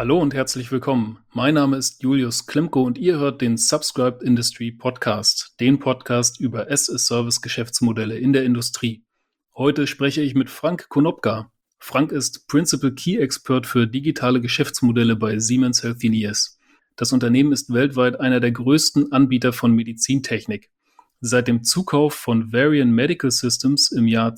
Hallo und herzlich willkommen. Mein Name ist Julius Klimko und ihr hört den Subscribed Industry Podcast, den Podcast über as-a-Service-Geschäftsmodelle in der Industrie. Heute spreche ich mit Frank Konopka. Frank ist Principal Key Expert für digitale Geschäftsmodelle bei Siemens Healthineers. Das Unternehmen ist weltweit einer der größten Anbieter von Medizintechnik. Seit dem Zukauf von Varian Medical Systems im Jahr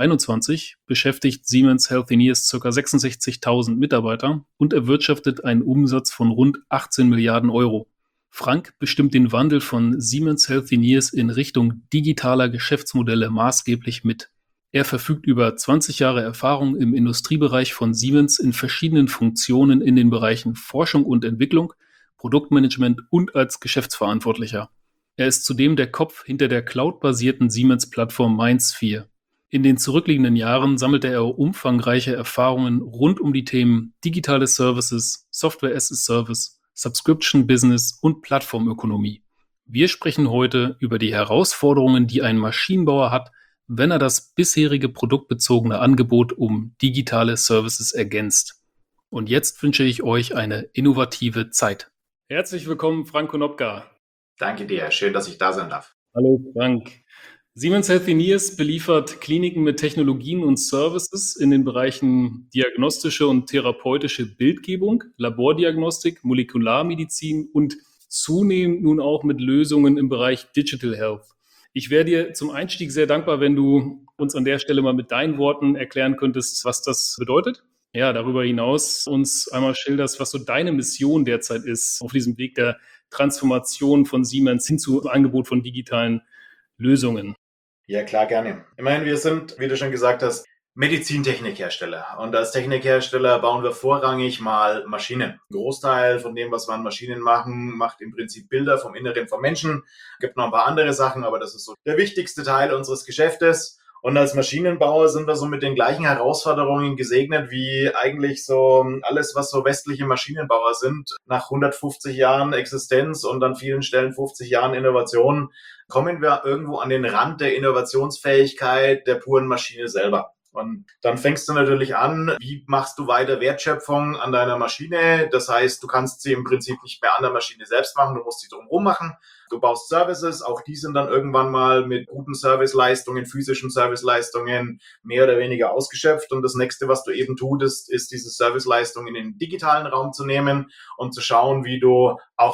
2021 beschäftigt Siemens Healthineers ca. 66.000 Mitarbeiter und erwirtschaftet einen Umsatz von rund 18 Milliarden Euro. Frank bestimmt den Wandel von Siemens Healthineers in Richtung digitaler Geschäftsmodelle maßgeblich mit. Er verfügt über 20 Jahre Erfahrung im Industriebereich von Siemens in verschiedenen Funktionen in den Bereichen Forschung und Entwicklung, Produktmanagement und als Geschäftsverantwortlicher. Er ist zudem der Kopf hinter der cloud-basierten Siemens-Plattform MindSphere. In den zurückliegenden Jahren sammelte er umfangreiche Erfahrungen rund um die Themen digitale Services, Software as a Service, Subscription Business und Plattformökonomie. Wir sprechen heute über die Herausforderungen, die ein Maschinenbauer hat, wenn er das bisherige produktbezogene Angebot um digitale Services ergänzt. Und jetzt wünsche ich euch eine innovative Zeit. Herzlich willkommen, Frank Konopka. Danke dir, schön, dass ich da sein darf. Hallo Frank. Siemens Healthineers beliefert Kliniken mit Technologien und Services in den Bereichen diagnostische und therapeutische Bildgebung, Labordiagnostik, Molekularmedizin und zunehmend nun auch mit Lösungen im Bereich Digital Health. Ich wäre dir zum Einstieg sehr dankbar, wenn du uns an der Stelle mal mit deinen Worten erklären könntest, was das bedeutet. Ja, darüber hinaus uns einmal schilderst, was so deine Mission derzeit ist auf diesem Weg der Transformation von Siemens hin zu Angebot von digitalen Lösungen. Ja, klar, gerne. Immerhin, wir sind, wie du schon gesagt hast, Medizintechnikhersteller. Und als Technikhersteller bauen wir vorrangig mal Maschinen. Ein Großteil von dem, was wir an Maschinen machen, macht im Prinzip Bilder vom Inneren vom Menschen. Gibt noch ein paar andere Sachen, aber das ist so der wichtigste Teil unseres Geschäftes. Und als Maschinenbauer sind wir so mit den gleichen Herausforderungen gesegnet wie eigentlich so alles, was so westliche Maschinenbauer sind. Nach 150 Jahren Existenz und an vielen Stellen 50 Jahren Innovation kommen wir irgendwo an den Rand der Innovationsfähigkeit der puren Maschine selber. Und dann fängst du natürlich an, wie machst du weiter Wertschöpfung an deiner Maschine? Das heißt, du kannst sie im Prinzip nicht mehr an der Maschine selbst machen, du musst sie drumherum machen. Du baust Services, auch die sind dann irgendwann mal mit guten Serviceleistungen, physischen Serviceleistungen mehr oder weniger ausgeschöpft. Und das nächste, was du eben tust, ist diese Serviceleistungen in den digitalen Raum zu nehmen und zu schauen, wie du auch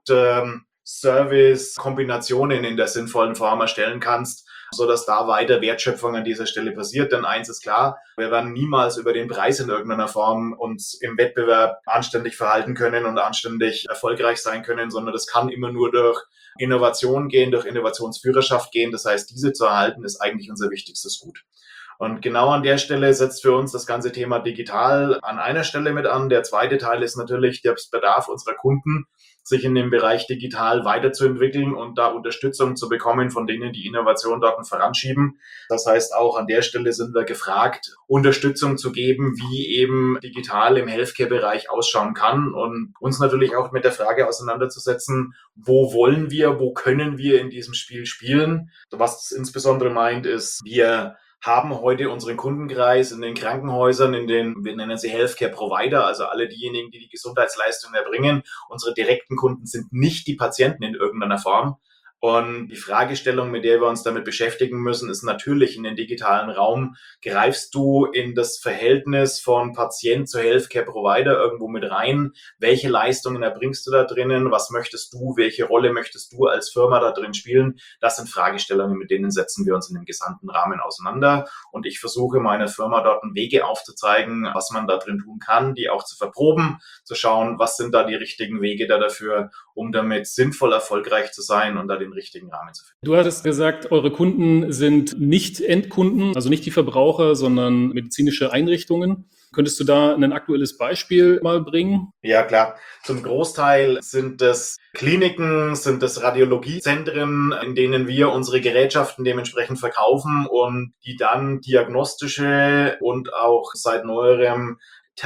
Service-Kombinationen in der sinnvollen Form erstellen kannst, sodass da weiter Wertschöpfung an dieser Stelle passiert. Denn eins ist klar, wir werden niemals über den Preis in irgendeiner Form uns im Wettbewerb anständig verhalten können und anständig erfolgreich sein können, sondern das kann immer nur durch Innovation gehen, durch Innovationsführerschaft gehen. Das heißt, diese zu erhalten, ist eigentlich unser wichtigstes Gut. Und genau an der Stelle setzt für uns das ganze Thema digital an einer Stelle mit an. Der zweite Teil ist natürlich der Bedarf unserer Kunden, sich in dem Bereich digital weiterzuentwickeln und da Unterstützung zu bekommen von denen, die Innovation dort voranschieben. Das heißt, auch an der Stelle sind wir gefragt, Unterstützung zu geben, wie eben digital im Healthcare-Bereich ausschauen kann und uns natürlich auch mit der Frage auseinanderzusetzen, wo wollen wir, wo können wir in diesem Spiel spielen. Was das insbesondere meint, ist, wir haben heute unseren Kundenkreis in den Krankenhäusern, wir nennen sie Healthcare Provider, also alle diejenigen, die die Gesundheitsleistungen erbringen. Unsere direkten Kunden sind nicht die Patienten in irgendeiner Form. Und die Fragestellung, mit der wir uns damit beschäftigen müssen, ist natürlich in den digitalen Raum, greifst du in das Verhältnis von Patient zu Healthcare Provider irgendwo mit rein? Welche Leistungen erbringst du da drinnen? Was möchtest du? Welche Rolle möchtest du als Firma da drin spielen? Das sind Fragestellungen, mit denen setzen wir uns in dem gesamten Rahmen auseinander. Und ich versuche meiner Firma dort Wege aufzuzeigen, was man da drin tun kann, die auch zu verproben, zu schauen, was sind da die richtigen Wege da dafür, um damit sinnvoll erfolgreich zu sein und da den richtigen Rahmen zu finden. Du hattest gesagt, eure Kunden sind nicht Endkunden, also nicht die Verbraucher, sondern medizinische Einrichtungen. Könntest du da ein aktuelles Beispiel mal bringen? Ja, klar. Zum Großteil sind das Kliniken, sind das Radiologiezentren, in denen wir unsere Gerätschaften dementsprechend verkaufen und die dann diagnostische und auch seit neuerem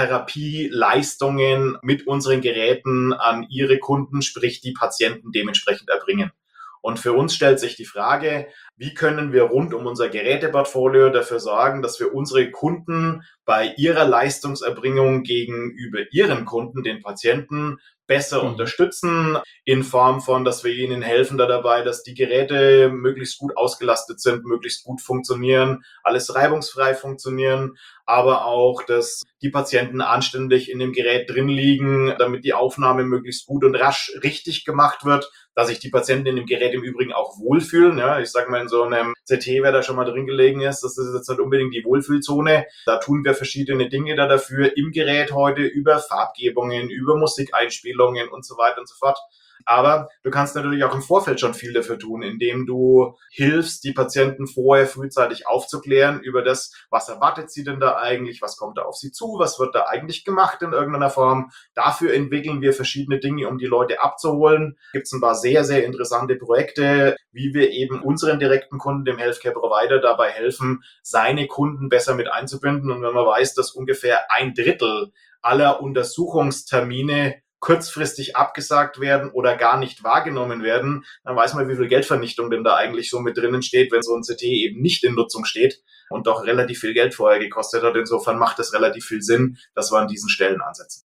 Therapieleistungen mit unseren Geräten an ihre Kunden, sprich die Patienten dementsprechend erbringen. Und für uns stellt sich die Frage, wie können wir rund um unser Geräteportfolio dafür sorgen, dass wir unsere Kunden bei ihrer Leistungserbringung gegenüber ihren Kunden, den Patienten, besser unterstützen, in Form von, dass wir ihnen helfen dabei, dass die Geräte möglichst gut ausgelastet sind, möglichst gut funktionieren, alles reibungsfrei funktionieren, aber auch, dass die Patienten anständig in dem Gerät drin liegen, damit die Aufnahme möglichst gut und rasch richtig gemacht wird, dass sich die Patienten in dem Gerät im Übrigen auch wohlfühlen. Ja, ich sage mal, in so einem CT, wer da schon mal drin gelegen ist, das ist jetzt nicht unbedingt die Wohlfühlzone. Da tun wir verschiedene Dinge dafür im Gerät heute über Farbgebungen, über Musikeinspielungen und so weiter und so fort. Aber du kannst natürlich auch im Vorfeld schon viel dafür tun, indem du hilfst, die Patienten vorher frühzeitig aufzuklären über das, was erwartet sie denn da eigentlich, was kommt da auf sie zu, was wird da eigentlich gemacht in irgendeiner Form. Dafür entwickeln wir verschiedene Dinge, um die Leute abzuholen. Gibt es ein paar sehr, sehr interessante Projekte, wie wir eben unseren direkten Kunden, dem Healthcare-Provider, dabei helfen, seine Kunden besser mit einzubinden. Und wenn man weiß, dass ungefähr 1/3 aller Untersuchungstermine kurzfristig abgesagt werden oder gar nicht wahrgenommen werden, dann weiß man, wie viel Geldvernichtung denn da eigentlich so mit drinnen steht, wenn so ein CT eben nicht in Nutzung steht und doch relativ viel Geld vorher gekostet hat. Insofern macht es relativ viel Sinn, dass wir an diesen Stellen ansetzen.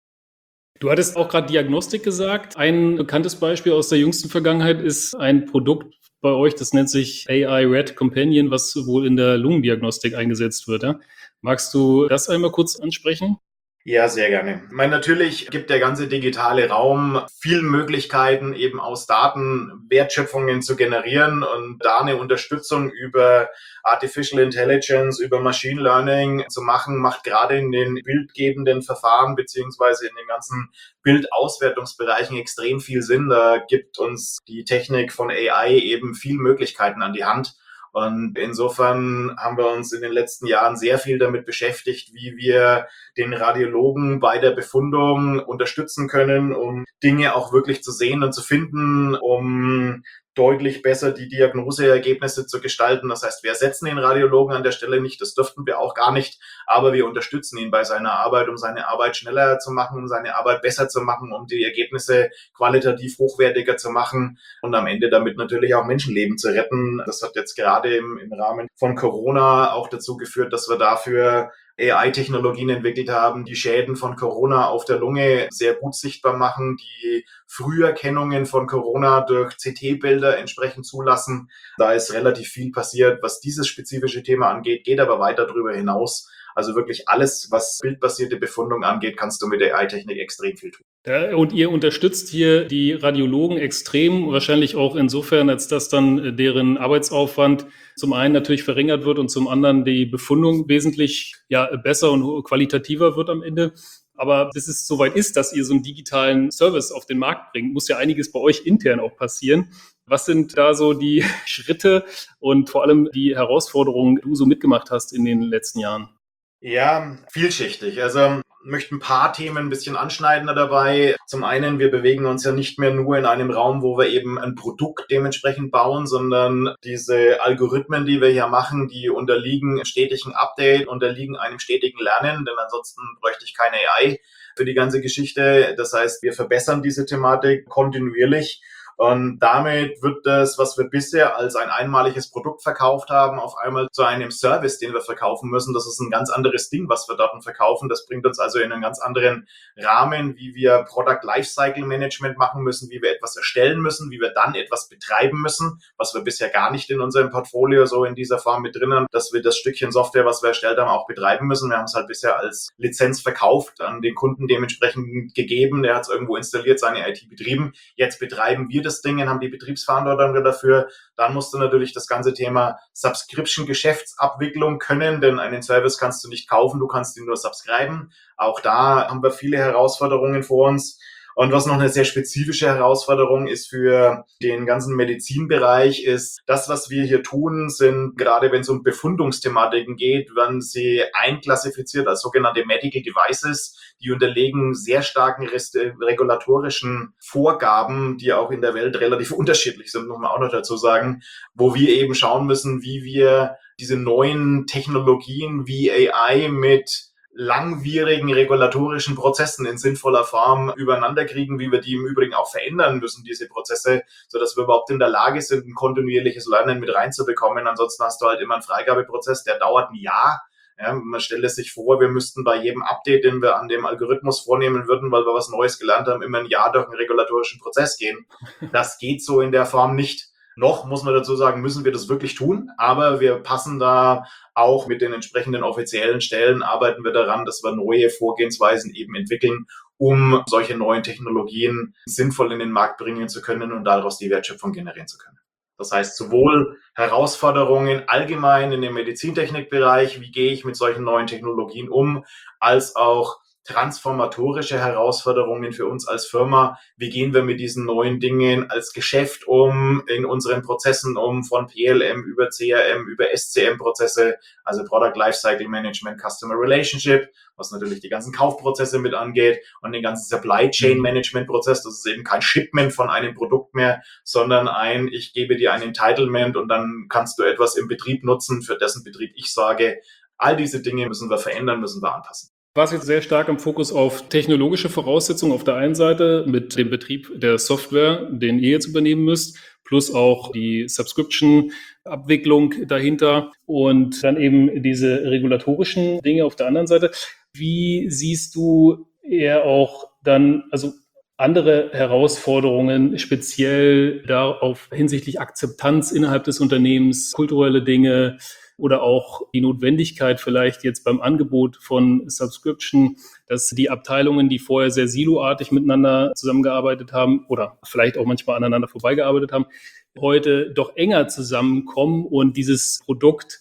Du hattest auch gerade Diagnostik gesagt. Ein bekanntes Beispiel aus der jüngsten Vergangenheit ist ein Produkt bei euch, das nennt sich AI Red Companion, was wohl in der Lungendiagnostik eingesetzt wird. Ja? Magst du das einmal kurz ansprechen? Ja, sehr gerne. Ich meine, natürlich gibt der ganze digitale Raum viele Möglichkeiten, eben aus Daten Wertschöpfungen zu generieren und da eine Unterstützung über Artificial Intelligence, über Machine Learning zu machen, macht gerade in den bildgebenden Verfahren beziehungsweise in den ganzen Bildauswertungsbereichen extrem viel Sinn. Da gibt uns die Technik von AI eben viel Möglichkeiten an die Hand. Und insofern haben wir uns in den letzten Jahren sehr viel damit beschäftigt, wie wir den Radiologen bei der Befundung unterstützen können, um Dinge auch wirklich zu sehen und zu finden, um deutlich besser die Diagnoseergebnisse zu gestalten. Das heißt, wir ersetzen den Radiologen an der Stelle nicht, das dürften wir auch gar nicht, aber wir unterstützen ihn bei seiner Arbeit, um seine Arbeit schneller zu machen, um seine Arbeit besser zu machen, um die Ergebnisse qualitativ hochwertiger zu machen und am Ende damit natürlich auch Menschenleben zu retten. Das hat jetzt gerade im Rahmen von Corona auch dazu geführt, dass wir dafür AI-Technologien entwickelt haben, die Schäden von Corona auf der Lunge sehr gut sichtbar machen, die Früherkennungen von Corona durch CT-Bilder entsprechend zulassen. Da ist relativ viel passiert, was dieses spezifische Thema angeht, geht aber weiter darüber hinaus. Also wirklich alles, was bildbasierte Befundung angeht, kannst du mit AI-Technik extrem viel tun. Ja, und ihr unterstützt hier die Radiologen extrem, wahrscheinlich auch insofern, als dass dann deren Arbeitsaufwand zum einen natürlich verringert wird und zum anderen die Befundung wesentlich besser und qualitativer wird am Ende. Aber bis es soweit ist, dass ihr so einen digitalen Service auf den Markt bringt, muss ja einiges bei euch intern auch passieren. Was sind da so die Schritte und vor allem die Herausforderungen, die du so mitgemacht hast in den letzten Jahren? Ja, vielschichtig. Also möchte ein paar Themen ein bisschen anschneiden dabei. Zum einen, wir bewegen uns ja nicht mehr nur in einem Raum, wo wir eben ein Produkt dementsprechend bauen, sondern diese Algorithmen, die wir hier machen, die unterliegen stetigen Update, unterliegen einem stetigen Lernen, denn ansonsten bräuchte ich keine AI für die ganze Geschichte. Das heißt, wir verbessern diese Thematik kontinuierlich. Und damit wird das, was wir bisher als ein einmaliges Produkt verkauft haben, auf einmal zu einem Service, den wir verkaufen müssen. Das ist ein ganz anderes Ding, was wir dort verkaufen. Das bringt uns also in einen ganz anderen Rahmen, wie wir Product Lifecycle Management machen müssen, wie wir etwas erstellen müssen, wie wir dann etwas betreiben müssen, was wir bisher gar nicht in unserem Portfolio so in dieser Form mit drin haben, dass wir das Stückchen Software, was wir erstellt haben, auch betreiben müssen. Wir haben es halt bisher als Lizenz verkauft, an den Kunden dementsprechend gegeben. Der hat es irgendwo installiert, seine IT betrieben. Jetzt betreiben wir das Ding, haben die Betriebsverantwortung dafür. Dann musst du natürlich das ganze Thema Subscription-Geschäftsabwicklung können, denn einen Service kannst du nicht kaufen, du kannst ihn nur subscriben. Auch da haben wir viele Herausforderungen vor uns. Und was noch eine sehr spezifische Herausforderung ist für den ganzen Medizinbereich, ist das, was wir hier tun, sind, gerade wenn es um Befundungsthematiken geht, werden sie einklassifiziert als sogenannte Medical Devices. Die unterlegen sehr starken regulatorischen Vorgaben, die auch in der Welt relativ unterschiedlich sind, muss man auch noch dazu sagen, wo wir eben schauen müssen, wie wir diese neuen Technologien wie AI mit langwierigen regulatorischen Prozessen in sinnvoller Form übereinander kriegen, wie wir die im Übrigen auch verändern müssen, diese Prozesse, sodass wir überhaupt in der Lage sind, ein kontinuierliches Lernen mit reinzubekommen. Ansonsten hast du halt immer einen Freigabeprozess, der dauert ein Jahr. Ja, man stelle sich vor, wir müssten bei jedem Update, den wir an dem Algorithmus vornehmen würden, weil wir was Neues gelernt haben, immer ein Jahr durch einen regulatorischen Prozess gehen. Das geht so in der Form nicht. Noch, muss man dazu sagen, müssen wir das wirklich tun, aber wir passen da auch mit den entsprechenden offiziellen Stellen, arbeiten wir daran, dass wir neue Vorgehensweisen eben entwickeln, um solche neuen Technologien sinnvoll in den Markt bringen zu können und daraus die Wertschöpfung generieren zu können. Das heißt, sowohl Herausforderungen allgemein in dem Medizintechnikbereich, wie gehe ich mit solchen neuen Technologien um, als auch transformatorische Herausforderungen für uns als Firma. Wie gehen wir mit diesen neuen Dingen als Geschäft um, in unseren Prozessen um, von PLM über CRM, über SCM-Prozesse, also Product Lifecycle Management, Customer Relationship, was natürlich die ganzen Kaufprozesse mit angeht und den ganzen Supply Chain Management Prozess. Das ist eben kein Shipment von einem Produkt mehr, sondern ich gebe dir ein Entitlement und dann kannst du etwas im Betrieb nutzen, für dessen Betrieb ich sorge. All diese Dinge müssen wir verändern, müssen wir anpassen. War es jetzt sehr stark im Fokus auf technologische Voraussetzungen auf der einen Seite mit dem Betrieb der Software, den ihr jetzt übernehmen müsst, plus auch die Subscription-Abwicklung dahinter und dann eben diese regulatorischen Dinge auf der anderen Seite. Wie siehst du eher auch dann, also andere Herausforderungen, speziell darauf hinsichtlich Akzeptanz innerhalb des Unternehmens, kulturelle Dinge, oder auch die Notwendigkeit vielleicht jetzt beim Angebot von Subscription, dass die Abteilungen, die vorher sehr siloartig miteinander zusammengearbeitet haben oder vielleicht auch manchmal aneinander vorbeigearbeitet haben, heute doch enger zusammenkommen und dieses Produkt,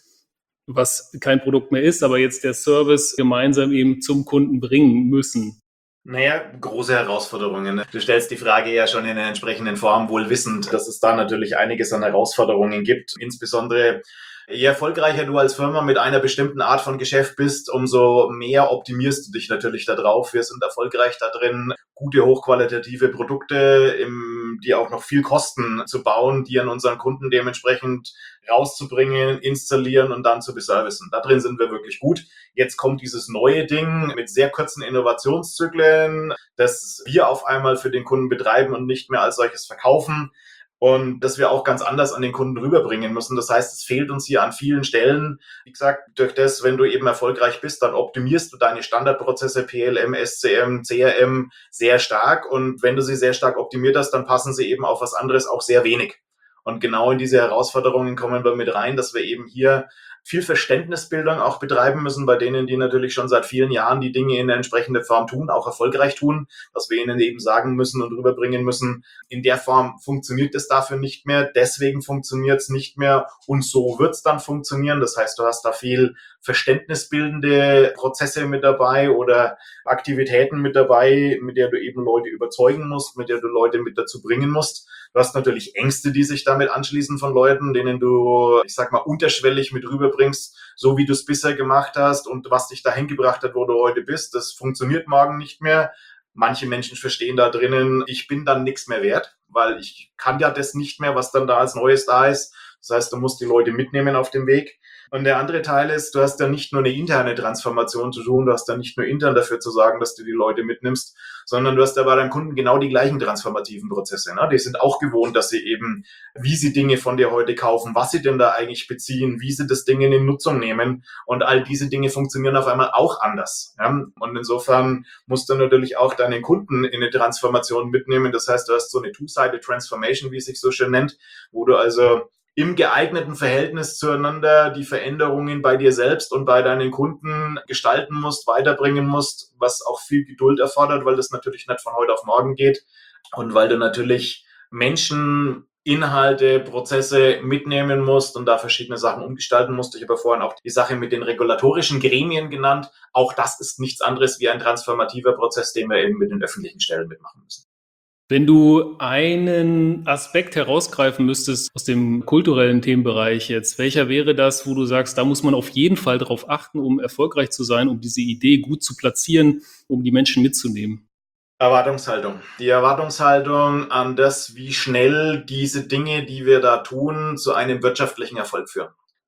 was kein Produkt mehr ist, aber jetzt der Service gemeinsam eben zum Kunden bringen müssen. Naja, große Herausforderungen. Du stellst die Frage ja schon in der entsprechenden Form, wohl wissend, dass es da natürlich einiges an Herausforderungen gibt. Insbesondere je erfolgreicher du als Firma mit einer bestimmten Art von Geschäft bist, umso mehr optimierst du dich natürlich da drauf. Wir sind erfolgreich da drin, gute, hochqualitative Produkte, die auch noch viel kosten, zu bauen, die an unseren Kunden dementsprechend rauszubringen, installieren und dann zu beservicen. Da drin sind wir wirklich gut. Jetzt kommt dieses neue Ding mit sehr kurzen Innovationszyklen, das wir auf einmal für den Kunden betreiben und nicht mehr als solches verkaufen. Und das wir auch ganz anders an den Kunden rüberbringen müssen. Das heißt, es fehlt uns hier an vielen Stellen. Wie gesagt, durch das, wenn du eben erfolgreich bist, dann optimierst du deine Standardprozesse PLM, SCM, CRM sehr stark. Und wenn du sie sehr stark optimiert hast, dann passen sie eben auf was anderes auch sehr wenig. Und genau in diese Herausforderungen kommen wir mit rein, dass wir eben hier viel Verständnisbildung auch betreiben müssen bei denen, die natürlich schon seit vielen Jahren die Dinge in der entsprechenden Form tun, auch erfolgreich tun, dass wir ihnen eben sagen müssen und rüberbringen müssen, in der Form funktioniert es dafür nicht mehr, deswegen funktioniert es nicht mehr und so wird es dann funktionieren. Das heißt, du hast da viel verständnisbildende Prozesse mit dabei oder Aktivitäten mit dabei, mit der du eben Leute überzeugen musst, mit der du Leute mit dazu bringen musst. Du hast natürlich Ängste, die sich damit anschließen von Leuten, denen du, ich sag mal, unterschwellig mit rüberbringst, so wie du es bisher gemacht hast und was dich dahin gebracht hat, wo du heute bist. Das funktioniert morgen nicht mehr. Manche Menschen verstehen da drinnen, ich bin dann nichts mehr wert, weil ich kann ja das nicht mehr, was dann da als Neues da ist. Das heißt, du musst die Leute mitnehmen auf dem Weg. Und der andere Teil ist, du hast ja nicht nur eine interne Transformation zu tun, du hast ja nicht nur intern dafür zu sorgen, dass du die Leute mitnimmst, sondern du hast ja bei deinem Kunden genau die gleichen transformativen Prozesse. Ne? Die sind auch gewohnt, dass sie eben, wie sie Dinge von dir heute kaufen, was sie denn da eigentlich beziehen, wie sie das Ding in Nutzung nehmen. Und all diese Dinge funktionieren auf einmal auch anders. Ja? Und insofern musst du natürlich auch deinen Kunden in eine Transformation mitnehmen. Das heißt, du hast so eine Two-Sided Transformation, wie es sich so schön nennt, wo du also im geeigneten Verhältnis zueinander die Veränderungen bei dir selbst und bei deinen Kunden gestalten musst, weiterbringen musst, was auch viel Geduld erfordert, weil das natürlich nicht von heute auf morgen geht und weil du natürlich Menschen, Inhalte, Prozesse mitnehmen musst und da verschiedene Sachen umgestalten musst. Ich habe vorhin auch die Sache mit den regulatorischen Gremien genannt. Auch das ist nichts anderes wie ein transformativer Prozess, den wir eben mit den öffentlichen Stellen mitmachen müssen. Wenn du einen Aspekt herausgreifen müsstest aus dem kulturellen Themenbereich jetzt, welcher wäre das, wo du sagst, da muss man auf jeden Fall darauf achten, um erfolgreich zu sein, um diese Idee gut zu platzieren, um die Menschen mitzunehmen? Erwartungshaltung. Die Erwartungshaltung an das, wie schnell diese Dinge, die wir da tun, zu einem wirtschaftlichen Erfolg führen.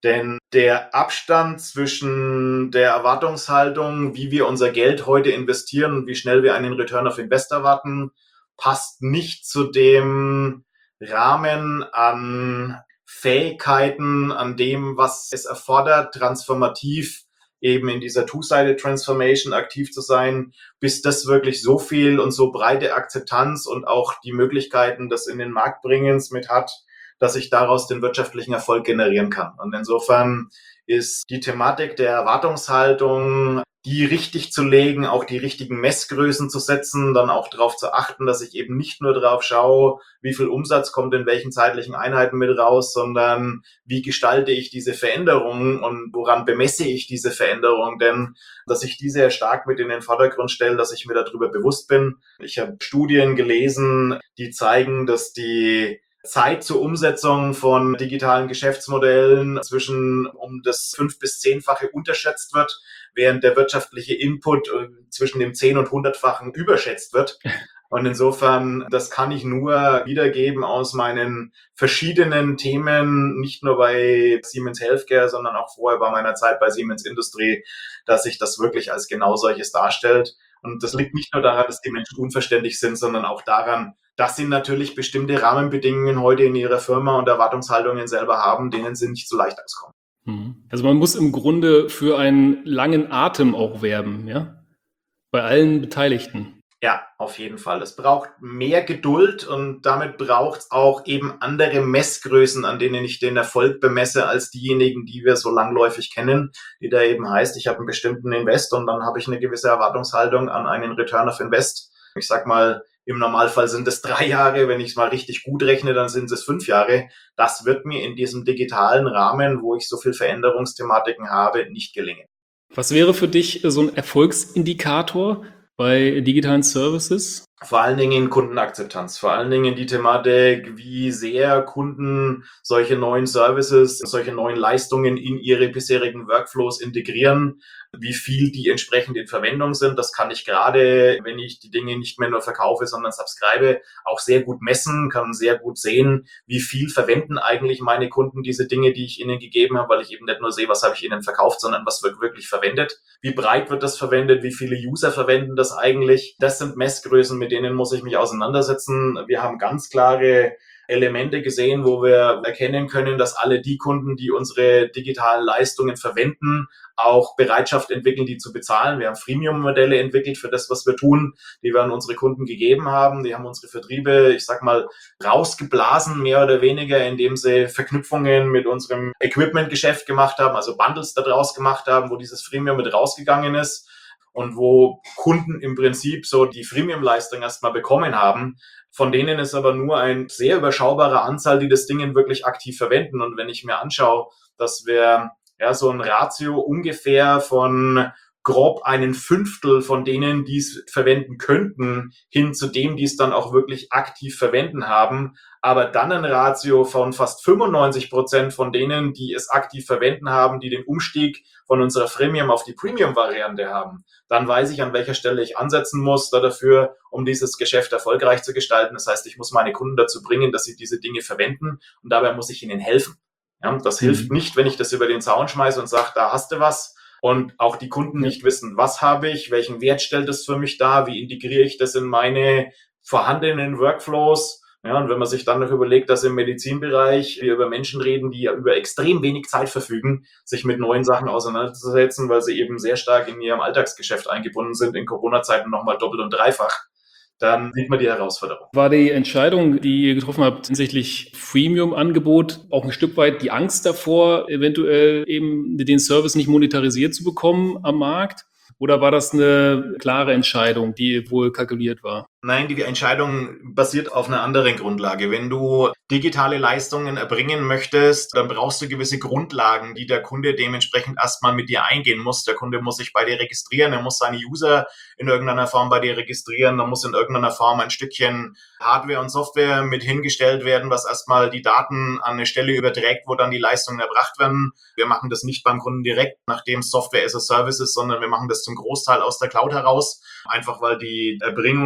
Denn der Abstand zwischen der Erwartungshaltung, wie wir unser Geld heute investieren und wie schnell wir einen Return of Invest erwarten, passt nicht zu dem Rahmen an Fähigkeiten, an dem, was es erfordert, transformativ eben in dieser Two-Sided Transformation aktiv zu sein, bis das wirklich so viel und so breite Akzeptanz und auch die Möglichkeiten des in den Markt bringens mit hat, dass ich daraus den wirtschaftlichen Erfolg generieren kann. Und insofern ist die Thematik der Erwartungshaltung, die richtig zu legen, auch die richtigen Messgrößen zu setzen, dann auch darauf zu achten, dass ich eben nicht nur darauf schaue, wie viel Umsatz kommt in welchen zeitlichen Einheiten mit raus, sondern wie gestalte ich diese Veränderungen und woran bemesse ich diese Veränderung, denn dass ich diese stark mit in den Vordergrund stelle, dass ich mir darüber bewusst bin. Ich habe Studien gelesen, die zeigen, dass die Zeit zur Umsetzung von digitalen Geschäftsmodellen zwischen um das 5- bis 10-fache unterschätzt wird, während der wirtschaftliche Input zwischen dem 10- und 100-fachen überschätzt wird. Und insofern, das kann ich nur wiedergeben aus meinen verschiedenen Themen, nicht nur bei Siemens Healthcare, sondern auch vorher bei meiner Zeit bei Siemens Industrie, dass sich das wirklich als genau solches darstellt. Und das liegt nicht nur daran, dass die Menschen unverständlich sind, sondern auch daran, dass sie natürlich bestimmte Rahmenbedingungen heute in ihrer Firma und Erwartungshaltungen selber haben, denen sie nicht so leicht auskommen. Also man muss im Grunde für einen langen Atem auch werben, ja? Bei allen Beteiligten. Ja, auf jeden Fall. Es braucht mehr Geduld und damit braucht es auch eben andere Messgrößen, an denen ich den Erfolg bemesse, als diejenigen, die wir so langläufig kennen, die da eben heißt, ich habe einen bestimmten Invest und dann habe ich eine gewisse Erwartungshaltung an einen Return of Invest. Ich sag mal, im Normalfall sind es 3 Jahre, wenn ich es mal richtig gut rechne, dann sind es 5 Jahre. Das wird mir in diesem digitalen Rahmen, wo ich so viel Veränderungsthematiken habe, nicht gelingen. Was wäre für dich so ein Erfolgsindikator bei digitalen Services? Vor allen Dingen Kundenakzeptanz, vor allen Dingen die Thematik, wie sehr Kunden solche neuen Services, solche neuen Leistungen in ihre bisherigen Workflows integrieren, wie viel die entsprechend in Verwendung sind. Das kann ich gerade, wenn ich die Dinge nicht mehr nur verkaufe, sondern subscribe, auch sehr gut messen, kann sehr gut sehen, wie viel verwenden eigentlich meine Kunden diese Dinge, die ich ihnen gegeben habe, weil ich eben nicht nur sehe, was habe ich ihnen verkauft, sondern was wird wirklich verwendet. Wie breit wird das verwendet? Wie viele User verwenden das eigentlich? Das sind Messgrößen, mit denen muss ich mich auseinandersetzen. Wir haben ganz klare Elemente gesehen, wo wir erkennen können, dass alle die Kunden, die unsere digitalen Leistungen verwenden, auch Bereitschaft entwickeln, die zu bezahlen. Wir haben Freemium-Modelle entwickelt für das, was wir tun, die wir an unsere Kunden gegeben haben. Die haben unsere Vertriebe, ich sag mal, rausgeblasen, mehr oder weniger, indem sie Verknüpfungen mit unserem Equipment-Geschäft gemacht haben, also Bundles da draus gemacht haben, wo dieses Freemium mit rausgegangen ist und wo Kunden im Prinzip so die Freemium-Leistung erstmal bekommen haben. Von denen ist aber nur ein sehr überschaubarer Anzahl, die das Ding wirklich aktiv verwenden. Und wenn ich mir anschaue, dass wir so ein Ratio ungefähr von grob 1/5 von denen, die es verwenden könnten, hin zu dem, die es dann auch wirklich aktiv verwenden haben, aber dann ein Ratio von fast 95% von denen, die es aktiv verwenden haben, die den Umstieg von unserer Freemium auf die Premium-Variante haben, dann weiß ich, an welcher Stelle ich ansetzen muss dafür, um dieses Geschäft erfolgreich zu gestalten. Das heißt, ich muss meine Kunden dazu bringen, dass sie diese Dinge verwenden und dabei muss ich ihnen helfen. Ja, das hilft nicht, wenn ich das über den Zaun schmeiße und sage, da hast du was. Und auch die Kunden nicht wissen, was habe ich, welchen Wert stellt es für mich dar, wie integriere ich das in meine vorhandenen Workflows. Ja, und wenn man sich dann noch überlegt, dass im Medizinbereich wir über Menschen reden, die ja über extrem wenig Zeit verfügen, sich mit neuen Sachen auseinanderzusetzen, weil sie eben sehr stark in ihrem Alltagsgeschäft eingebunden sind, in Corona-Zeiten nochmal doppelt und dreifach, dann sieht man die Herausforderung. War die Entscheidung, die ihr getroffen habt, hinsichtlich Freemium-Angebot auch ein Stück weit die Angst davor, eventuell eben den Service nicht monetarisiert zu bekommen am Markt? Oder war das eine klare Entscheidung, die wohl kalkuliert war? Nein, die Entscheidung basiert auf einer anderen Grundlage. Wenn du digitale Leistungen erbringen möchtest, dann brauchst du gewisse Grundlagen, die der Kunde dementsprechend erstmal mit dir eingehen muss. Der Kunde muss sich bei dir registrieren, er muss seine User in irgendeiner Form bei dir registrieren, da muss in irgendeiner Form ein Stückchen Hardware und Software mit hingestellt werden, was erstmal die Daten an eine Stelle überträgt, wo dann die Leistungen erbracht werden. Wir machen das nicht beim Kunden direkt, nachdem Software as a Service ist, sondern wir machen das zum Großteil aus der Cloud heraus, einfach weil die Erbringung der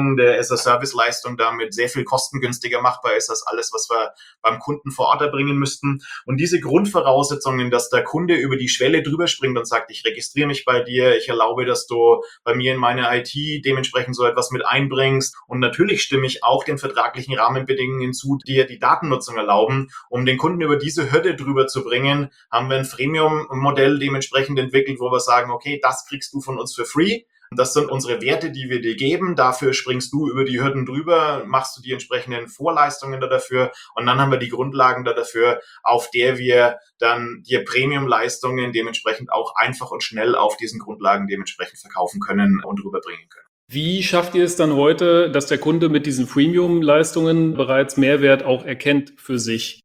Serviceleistung damit sehr viel kostengünstiger machbar ist als alles, was wir beim Kunden vor Ort erbringen müssten. Und diese Grundvoraussetzungen, dass der Kunde über die Schwelle drüber springt und sagt, ich registriere mich bei dir, ich erlaube, dass du bei mir in meine IT dementsprechend so etwas mit einbringst. Und natürlich stimme ich auch den vertraglichen Rahmenbedingungen hinzu, die ja die Datennutzung erlauben. Um den Kunden über diese Hürde drüber zu bringen, haben wir ein Freemium-Modell dementsprechend entwickelt, wo wir sagen, okay, das kriegst du von uns für free. Das sind unsere Werte, die wir dir geben. Dafür springst du über die Hürden drüber, machst du die entsprechenden Vorleistungen dafür und dann haben wir die Grundlagen dafür, auf der wir dann dir Premium-Leistungen dementsprechend auch einfach und schnell auf diesen Grundlagen dementsprechend verkaufen können und rüberbringen können. Wie schafft ihr es dann heute, dass der Kunde mit diesen Freemium-Leistungen bereits Mehrwert auch erkennt für sich?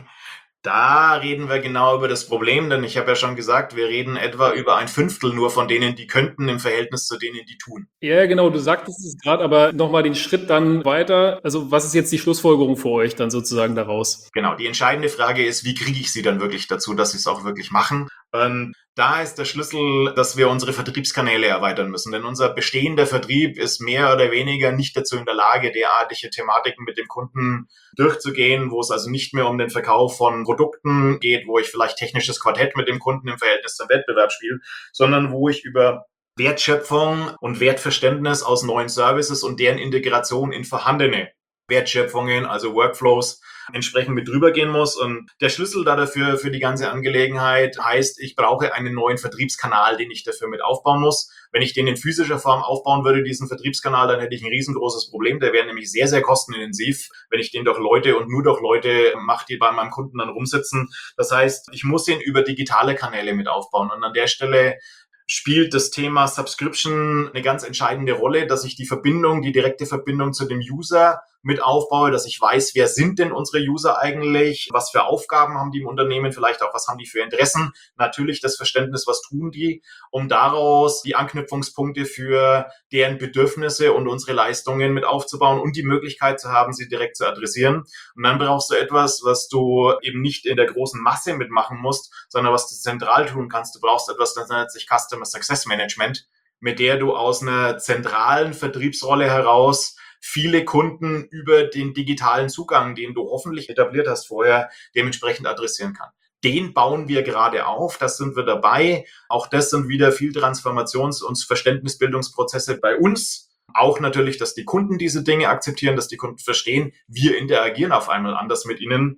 Da reden wir genau über das Problem, denn ich habe ja schon gesagt, wir reden etwa über 1/5 nur von denen, die könnten im Verhältnis zu denen, die tun. Ja, genau, du sagtest es gerade, aber nochmal den Schritt dann weiter. Also was ist jetzt die Schlussfolgerung für euch dann sozusagen daraus? Genau, die entscheidende Frage ist, wie kriege ich sie dann wirklich dazu, dass sie es auch wirklich machen? Da ist der Schlüssel, dass wir unsere Vertriebskanäle erweitern müssen, denn unser bestehender Vertrieb ist mehr oder weniger nicht dazu in der Lage, derartige Thematiken mit dem Kunden durchzugehen, wo es also nicht mehr um den Verkauf von Produkten geht, wo ich vielleicht technisches Quartett mit dem Kunden im Verhältnis zum Wettbewerb spiele, sondern wo ich über Wertschöpfung und Wertverständnis aus neuen Services und deren Integration in vorhandene Wertschöpfungen, also Workflows, entsprechend mit drüber gehen muss. Und der Schlüssel dafür für die ganze Angelegenheit heißt, ich brauche einen neuen Vertriebskanal, den ich dafür mit aufbauen muss. Wenn ich den in physischer Form aufbauen würde, diesen Vertriebskanal, dann hätte ich ein riesengroßes Problem. Der wäre nämlich sehr, sehr kostenintensiv, wenn ich den durch Leute und nur durch Leute mache, die bei meinem Kunden dann rumsitzen. Das heißt, ich muss ihn über digitale Kanäle mit aufbauen. Und an der Stelle spielt das Thema Subscription eine ganz entscheidende Rolle, dass ich die direkte Verbindung zu dem User mit aufbaue, dass ich weiß, wer sind denn unsere User eigentlich, was für Aufgaben haben die im Unternehmen, vielleicht auch was haben die für Interessen, natürlich das Verständnis, was tun die, um daraus die Anknüpfungspunkte für deren Bedürfnisse und unsere Leistungen mit aufzubauen und die Möglichkeit zu haben, sie direkt zu adressieren. Und dann brauchst du etwas, was du eben nicht in der großen Masse mitmachen musst, sondern was du zentral tun kannst. Du brauchst etwas, das nennt sich Customer Success Management, mit der du aus einer zentralen Vertriebsrolle heraus viele Kunden über den digitalen Zugang, den du hoffentlich etabliert hast vorher, dementsprechend adressieren kann. Den bauen wir gerade auf, das sind wir dabei. Auch das sind wieder viel Transformations- und Verständnisbildungsprozesse bei uns. Auch natürlich, dass die Kunden diese Dinge akzeptieren, dass die Kunden verstehen, wir interagieren auf einmal anders mit ihnen.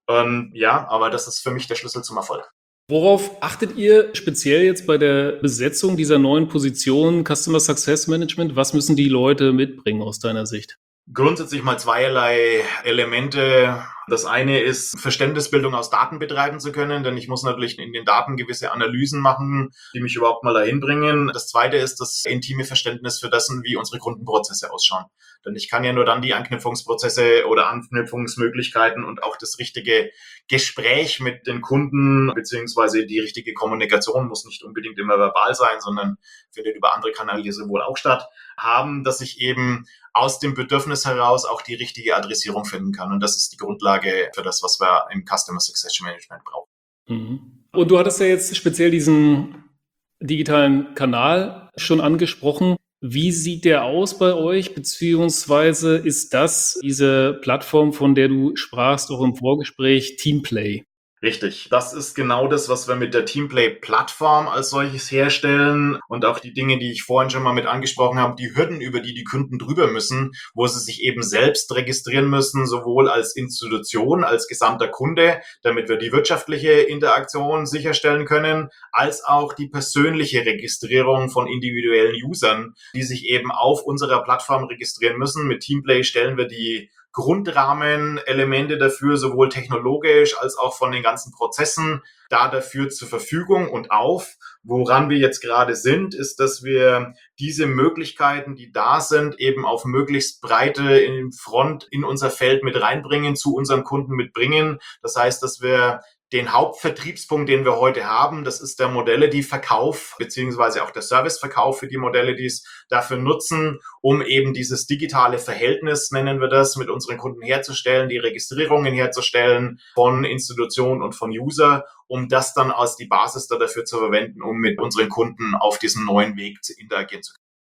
Ja, aber das ist für mich der Schlüssel zum Erfolg. Worauf achtet ihr speziell jetzt bei der Besetzung dieser neuen Position Customer Success Management? Was müssen die Leute mitbringen aus deiner Sicht? Grundsätzlich mal zweierlei Elemente. Das eine ist, Verständnisbildung aus Daten betreiben zu können, denn ich muss natürlich in den Daten gewisse Analysen machen, die mich überhaupt mal dahin bringen. Das zweite ist das intime Verständnis für das, wie unsere Kundenprozesse ausschauen. Denn ich kann ja nur dann die Anknüpfungsprozesse oder Anknüpfungsmöglichkeiten und auch das richtige Gespräch mit den Kunden beziehungsweise die richtige Kommunikation muss nicht unbedingt immer verbal sein, sondern findet über andere Kanäle sowohl auch statt, haben, dass ich eben aus dem Bedürfnis heraus auch die richtige Adressierung finden kann. Und das ist die Grundlage für das, was wir im Customer Success Management brauchen. Mhm. Und du hattest ja jetzt speziell diesen digitalen Kanal schon angesprochen. Wie sieht der aus bei euch, beziehungsweise ist das diese Plattform, von der du sprachst, auch im Vorgespräch, Teamplay? Richtig. Das ist genau das, was wir mit der Teamplay-Plattform als solches herstellen und auch die Dinge, die ich vorhin schon mal mit angesprochen habe, die Hürden, über die die Kunden drüber müssen, wo sie sich eben selbst registrieren müssen, sowohl als Institution, als gesamter Kunde, damit wir die wirtschaftliche Interaktion sicherstellen können, als auch die persönliche Registrierung von individuellen Usern, die sich eben auf unserer Plattform registrieren müssen. Mit Teamplay stellen wir die Grundrahmenelemente dafür, sowohl technologisch als auch von den ganzen Prozessen da dafür zur Verfügung und auf. Woran wir jetzt gerade sind, ist, dass wir diese Möglichkeiten, die da sind, eben auf möglichst breite Front in unser Feld mit reinbringen, zu unseren Kunden mitbringen. Das heißt, dass wir den Hauptvertriebspunkt, den wir heute haben, das ist der Modellity-Verkauf beziehungsweise auch der Serviceverkauf für die Modelities dafür nutzen, um eben dieses digitale Verhältnis, nennen wir das, mit unseren Kunden herzustellen, die Registrierungen herzustellen von Institutionen und von User, um das dann als die Basis dafür zu verwenden, um mit unseren Kunden auf diesem neuen Weg zu interagieren zu können.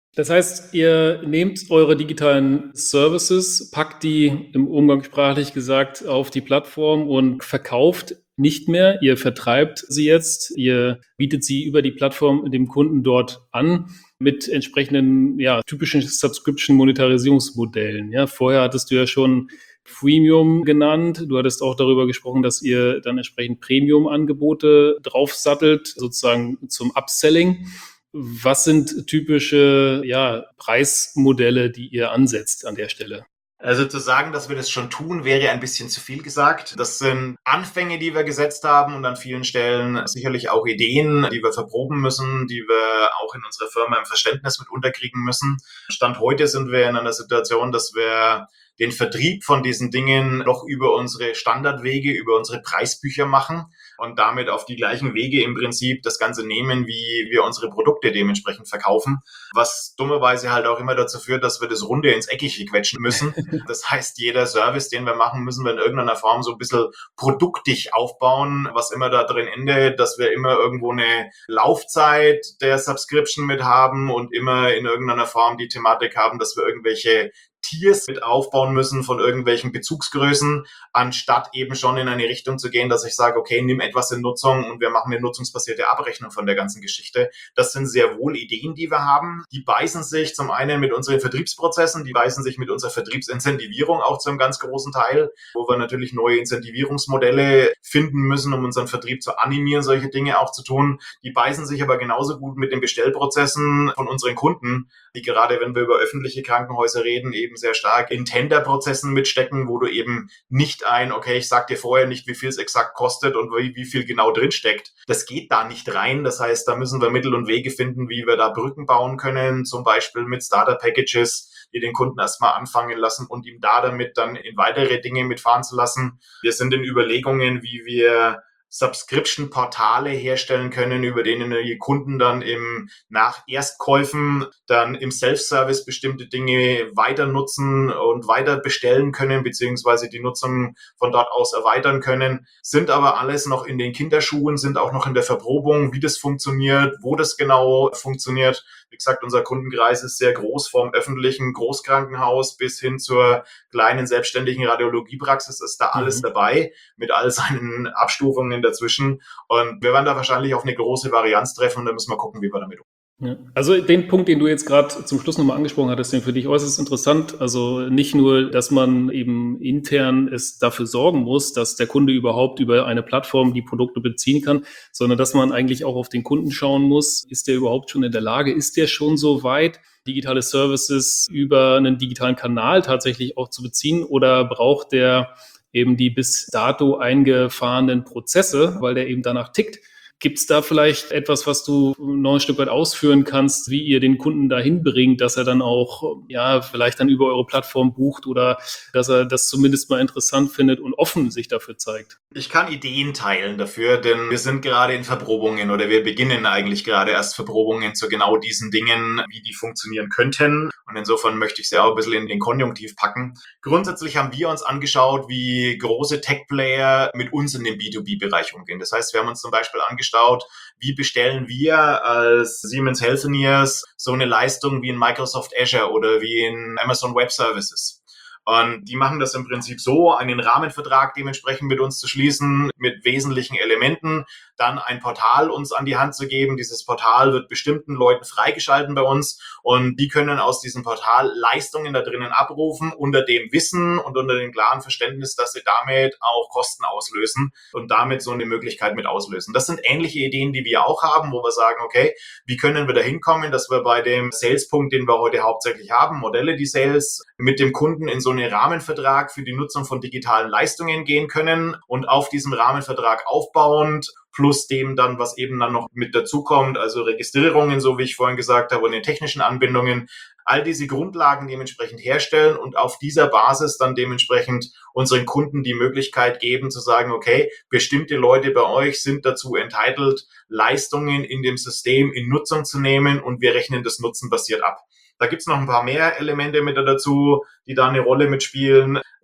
Das heißt, ihr nehmt eure digitalen Services, packt die im umgangssprachlich gesagt auf die Plattform und verkauft nicht mehr. Ihr vertreibt sie jetzt. Ihr bietet sie über die Plattform dem Kunden dort an mit entsprechenden, ja, typischen Subscription-Monetarisierungsmodellen. Ja, vorher hattest du ja schon Freemium genannt. Du hattest auch darüber gesprochen, dass ihr dann entsprechend Premium-Angebote draufsattelt, sozusagen zum Upselling. Was sind typische, ja, Preismodelle, die ihr ansetzt an der Stelle? Also zu sagen, dass wir das schon tun, wäre ein bisschen zu viel gesagt. Das sind Anfänge, die wir gesetzt haben und an vielen Stellen sicherlich auch Ideen, die wir verproben müssen, die wir auch in unserer Firma im Verständnis mit unterkriegen müssen. Stand heute sind wir in einer Situation, dass wir den Vertrieb von diesen Dingen noch über unsere Standardwege, über unsere Preisbücher machen und damit auf die gleichen Wege im Prinzip das Ganze nehmen, wie wir unsere Produkte dementsprechend verkaufen, was dummerweise halt auch immer dazu führt, dass wir das Runde ins Eckige quetschen müssen. Das heißt, jeder Service, den wir machen, müssen wir in irgendeiner Form so ein bisschen produktig aufbauen, was immer da drin endet, dass wir immer irgendwo eine Laufzeit der Subscription mit haben und immer in irgendeiner Form die Thematik haben, dass wir irgendwelche Tiers mit aufbauen müssen von irgendwelchen Bezugsgrößen, anstatt eben schon in eine Richtung zu gehen, dass ich sage, okay, nimm etwas in Nutzung und wir machen eine nutzungsbasierte Abrechnung von der ganzen Geschichte. Das sind sehr wohl Ideen, die wir haben. Die beißen sich zum einen mit unseren Vertriebsprozessen, die beißen sich mit unserer Vertriebsincentivierung auch zu einem ganz großen Teil, wo wir natürlich neue Incentivierungsmodelle finden müssen, um unseren Vertrieb zu animieren, solche Dinge auch zu tun. Die beißen sich aber genauso gut mit den Bestellprozessen von unseren Kunden, die gerade, wenn wir über öffentliche Krankenhäuser reden, eben sehr stark in Tenderprozessen mitstecken, wo du eben nicht okay, ich sag dir vorher nicht, wie viel es exakt kostet und wie viel genau drinsteckt. Das geht da nicht rein. Das heißt, da müssen wir Mittel und Wege finden, wie wir da Brücken bauen können, zum Beispiel mit Starter-Packages, die den Kunden erstmal anfangen lassen und ihm da damit dann in weitere Dinge mitfahren zu lassen. Wir sind in Überlegungen, wie wir Subscription-Portale herstellen können, über denen die Kunden dann nach Erstkäufen dann im Self-Service bestimmte Dinge weiter nutzen und weiter bestellen können, beziehungsweise die Nutzung von dort aus erweitern können, sind aber alles noch in den Kinderschuhen, sind auch noch in der Verprobung, wie das funktioniert, wo das genau funktioniert. Wie gesagt, unser Kundenkreis ist sehr groß, vom öffentlichen Großkrankenhaus bis hin zur kleinen selbstständigen Radiologiepraxis ist da alles dabei, mit all seinen Abstufungen dazwischen. Und wir werden da wahrscheinlich auf eine große Varianz treffen und dann müssen wir gucken, wie wir damit umgehen. Ja. Also den Punkt, den du jetzt gerade zum Schluss nochmal angesprochen hattest, den finde ich äußerst interessant. Also nicht nur, dass man eben intern es dafür sorgen muss, dass der Kunde überhaupt über eine Plattform die Produkte beziehen kann, sondern dass man eigentlich auch auf den Kunden schauen muss. Ist der überhaupt schon in der Lage? Ist der schon so weit, digitale Services über einen digitalen Kanal tatsächlich auch zu beziehen? Oder braucht der eben die bis dato eingefahrenen Prozesse, weil der eben danach tickt? Gibt es da vielleicht etwas, was du noch ein Stück weit ausführen kannst, wie ihr den Kunden dahin bringt, dass er dann auch, ja, vielleicht dann über eure Plattform bucht oder dass er das zumindest mal interessant findet und offen sich dafür zeigt? Ich kann Ideen teilen dafür, denn wir sind gerade in Verprobungen oder wir beginnen eigentlich gerade erst Verprobungen zu genau diesen Dingen, wie die funktionieren könnten. Und insofern möchte ich sie auch ein bisschen in den Konjunktiv packen. Grundsätzlich haben wir uns angeschaut, wie große Tech-Player mit uns in den B2B-Bereich umgehen. Das heißt, wir haben uns zum Beispiel angeschaut, wie bestellen wir als Siemens Healthineers so eine Leistung wie in Microsoft Azure oder wie in Amazon Web Services. Und die machen das im Prinzip so, einen Rahmenvertrag dementsprechend mit uns zu schließen, mit wesentlichen Elementen, dann ein Portal uns an die Hand zu geben. Dieses Portal wird bestimmten Leuten freigeschalten bei uns und die können aus diesem Portal Leistungen da drinnen abrufen, unter dem Wissen und unter dem klaren Verständnis, dass sie damit auch Kosten auslösen und damit so eine Möglichkeit mit auslösen. Das sind ähnliche Ideen, die wir auch haben, wo wir sagen, okay, wie können wir da hinkommen, dass wir bei dem Sales-Punkt, den wir heute hauptsächlich haben, Modality Sales, mit dem Kunden in so einen Rahmenvertrag für die Nutzung von digitalen Leistungen gehen können und auf diesem Rahmenvertrag aufbauend plus dem dann, was eben dann noch mit dazukommt, also Registrierungen, so wie ich vorhin gesagt habe, und den technischen Anbindungen, all diese Grundlagen dementsprechend herstellen und auf dieser Basis dann dementsprechend unseren Kunden die Möglichkeit geben zu sagen, okay, bestimmte Leute bei euch sind dazu entitled, Leistungen in dem System in Nutzung zu nehmen und wir rechnen das nutzenbasiert ab. Da gibt's noch ein paar mehr Elemente mit dazu, die da eine Rolle mitspielen.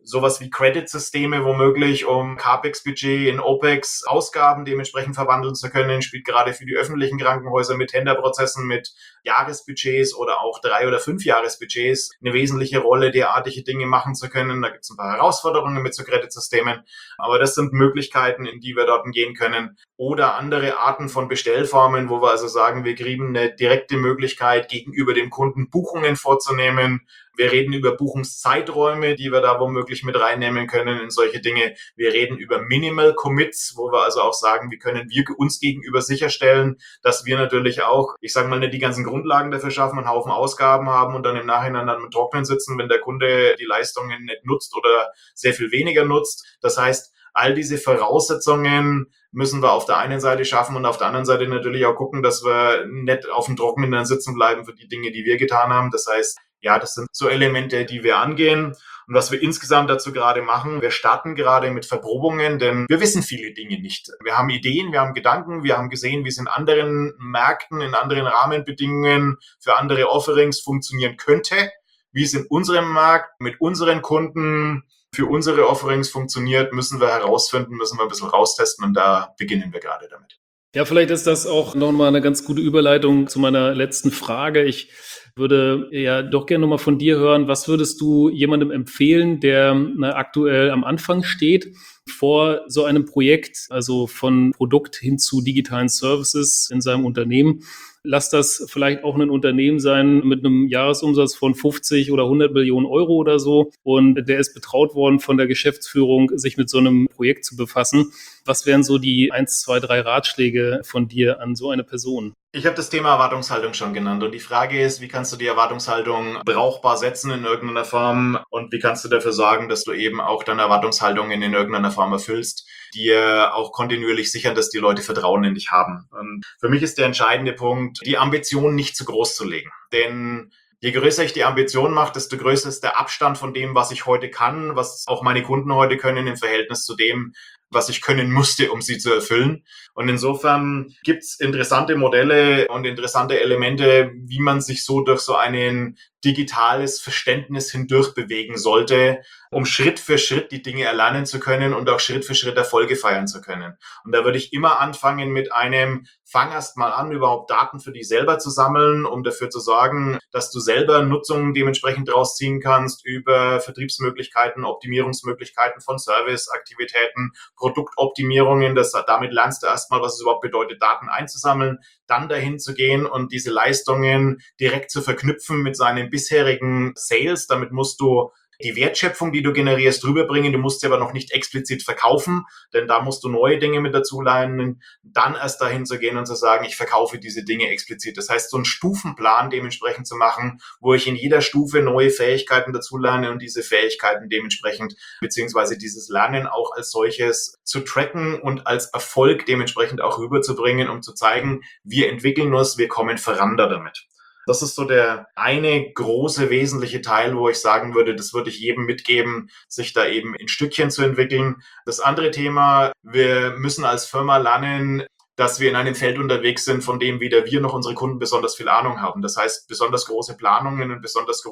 sowas wie Credit-Systeme womöglich, um CAPEX-Budget in OPEX-Ausgaben dementsprechend verwandeln zu können, spielt gerade für die öffentlichen Krankenhäuser mit Tenderprozessen, mit Jahresbudgets oder auch 3- oder 5-Jahres-Budgets eine wesentliche Rolle, derartige Dinge machen zu können. Da gibt es ein paar Herausforderungen mit so Credit-Systemen, aber das sind Möglichkeiten, in die wir dort gehen können. Oder andere Arten von Bestellformen, wo wir also sagen, wir kriegen eine direkte Möglichkeit, gegenüber dem Kunden Buchungen vorzunehmen. Wir reden über Buchungszeiträume, die wir da womöglich mit reinnehmen können in solche Dinge. Wir reden über Minimal Commits, wo wir also auch sagen, wie können wir uns gegenüber sicherstellen, dass wir natürlich auch, ich sage mal, nicht die ganzen Grundlagen dafür schaffen, einen Haufen Ausgaben haben und dann im Nachhinein dann mit Trocknen sitzen, wenn der Kunde die Leistungen nicht nutzt oder sehr viel weniger nutzt. Das heißt, all diese Voraussetzungen müssen wir auf der einen Seite schaffen und auf der anderen Seite natürlich auch gucken, dass wir nicht auf dem Trockenen dann sitzen bleiben für die Dinge, die wir getan haben. Das heißt, ja, das sind so Elemente, die wir angehen. Und was wir insgesamt dazu gerade machen, wir starten gerade mit Verprobungen, denn wir wissen viele Dinge nicht. Wir haben Ideen, wir haben Gedanken, wir haben gesehen, wie es in anderen Märkten, in anderen Rahmenbedingungen für andere Offerings funktionieren könnte, wie es in unserem Markt mit unseren Kunden für unsere Offerings funktioniert, müssen wir herausfinden, müssen wir ein bisschen raustesten und da beginnen wir gerade damit. Ja, vielleicht ist das auch nochmal eine ganz gute Überleitung zu meiner letzten Frage. Ich würde ja doch gerne nochmal von dir hören, was würdest du jemandem empfehlen, der aktuell am Anfang steht, vor so einem Projekt, also von Produkt hin zu digitalen Services in seinem Unternehmen? Lass das vielleicht auch ein Unternehmen sein mit einem Jahresumsatz von 50 oder 100 Millionen Euro oder so. Und der ist betraut worden von der Geschäftsführung, sich mit so einem Projekt zu befassen. Was wären so die 1, 2, 3 Ratschläge von dir an so eine Person? Ich habe das Thema Erwartungshaltung schon genannt und die Frage ist, wie kannst du die Erwartungshaltung brauchbar setzen in irgendeiner Form und wie kannst du dafür sorgen, dass du eben auch deine Erwartungshaltungen in irgendeiner Form erfüllst, die auch kontinuierlich sichern, dass die Leute Vertrauen in dich haben. Und für mich ist der entscheidende Punkt, die Ambition nicht zu groß zu legen, denn je größer ich die Ambition mache, desto größer ist der Abstand von dem, was ich heute kann, was auch meine Kunden heute können im Verhältnis zu dem, was ich können musste, um sie zu erfüllen. Und insofern gibt's interessante Modelle und interessante Elemente, wie man sich so durch so ein digitales Verständnis hindurch bewegen sollte, um Schritt für Schritt die Dinge erlernen zu können und auch Schritt für Schritt Erfolge feiern zu können. Und da würde ich immer anfangen mit fang erst mal an, überhaupt Daten für dich selber zu sammeln, um dafür zu sorgen, dass du selber Nutzungen dementsprechend draus ziehen kannst über Vertriebsmöglichkeiten, Optimierungsmöglichkeiten von Serviceaktivitäten, Produktoptimierungen. Damit lernst du erstmal, was es überhaupt bedeutet, Daten einzusammeln, dann dahin zu gehen und diese Leistungen direkt zu verknüpfen mit seinen bisherigen Sales. Damit musst du die Wertschöpfung, die du generierst, rüberbringen. Du musst sie aber noch nicht explizit verkaufen, denn da musst du neue Dinge mit dazu lernen. Dann erst dahin zu gehen und zu sagen, ich verkaufe diese Dinge explizit. Das heißt, so einen Stufenplan dementsprechend zu machen, wo ich in jeder Stufe neue Fähigkeiten dazu lerne und diese Fähigkeiten dementsprechend, beziehungsweise dieses Lernen auch als solches zu tracken und als Erfolg dementsprechend auch rüberzubringen, um zu zeigen, wir entwickeln uns, wir kommen voran damit. Das ist so der eine große wesentliche Teil, wo ich sagen würde, das würde ich jedem mitgeben, sich da eben in Stückchen zu entwickeln. Das andere Thema, wir müssen als Firma lernen, dass wir in einem Feld unterwegs sind, von dem weder wir noch unsere Kunden besonders viel Ahnung haben. Das heißt, besonders große Planungen und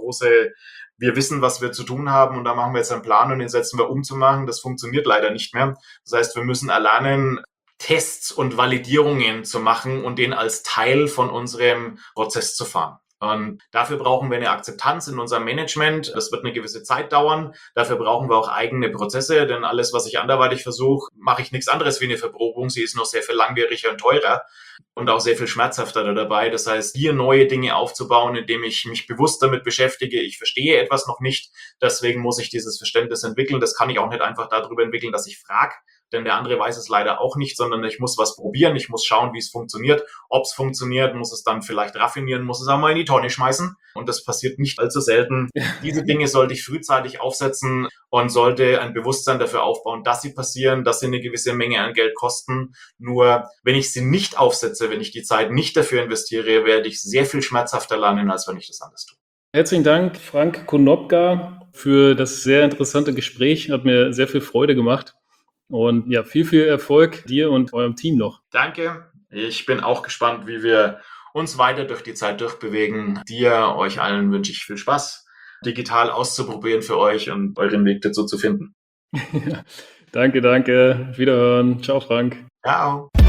wir wissen, was wir zu tun haben und da machen wir jetzt einen Plan und den setzen wir umzumachen. Das funktioniert leider nicht mehr. Das heißt, wir müssen erlernen, Tests und Validierungen zu machen und den als Teil von unserem Prozess zu fahren. Und dafür brauchen wir eine Akzeptanz in unserem Management. Das wird eine gewisse Zeit dauern. Dafür brauchen wir auch eigene Prozesse, denn alles, was ich anderweitig versuche, mache ich nichts anderes wie eine Verprobung. Sie ist noch sehr viel langwieriger und teurer und auch sehr viel schmerzhafter dabei. Das heißt, hier neue Dinge aufzubauen, indem ich mich bewusst damit beschäftige. Ich verstehe etwas noch nicht, deswegen muss ich dieses Verständnis entwickeln. Das kann ich auch nicht einfach darüber entwickeln, dass ich frage, denn der andere weiß es leider auch nicht, sondern ich muss was probieren, ich muss schauen, wie es funktioniert. Ob es funktioniert, muss es dann vielleicht raffinieren, muss es auch mal in die Tonne schmeißen. Und das passiert nicht allzu selten. Diese Dinge sollte ich frühzeitig aufsetzen und sollte ein Bewusstsein dafür aufbauen, dass sie passieren, dass sie eine gewisse Menge an Geld kosten. Nur wenn ich sie nicht aufsetze, wenn ich die Zeit nicht dafür investiere, werde ich sehr viel schmerzhafter lernen, als wenn ich das anders tue. Herzlichen Dank, Frank Konopka, für das sehr interessante Gespräch. Hat mir sehr viel Freude gemacht. Und ja, viel Erfolg dir und eurem Team noch. Danke. Ich bin auch gespannt, wie wir uns weiter durch die Zeit durchbewegen. Dir, euch allen wünsche ich viel Spaß digital auszuprobieren für euch und euren Weg dazu zu finden. Danke. Wiederhören. Ciao, Frank. Ciao.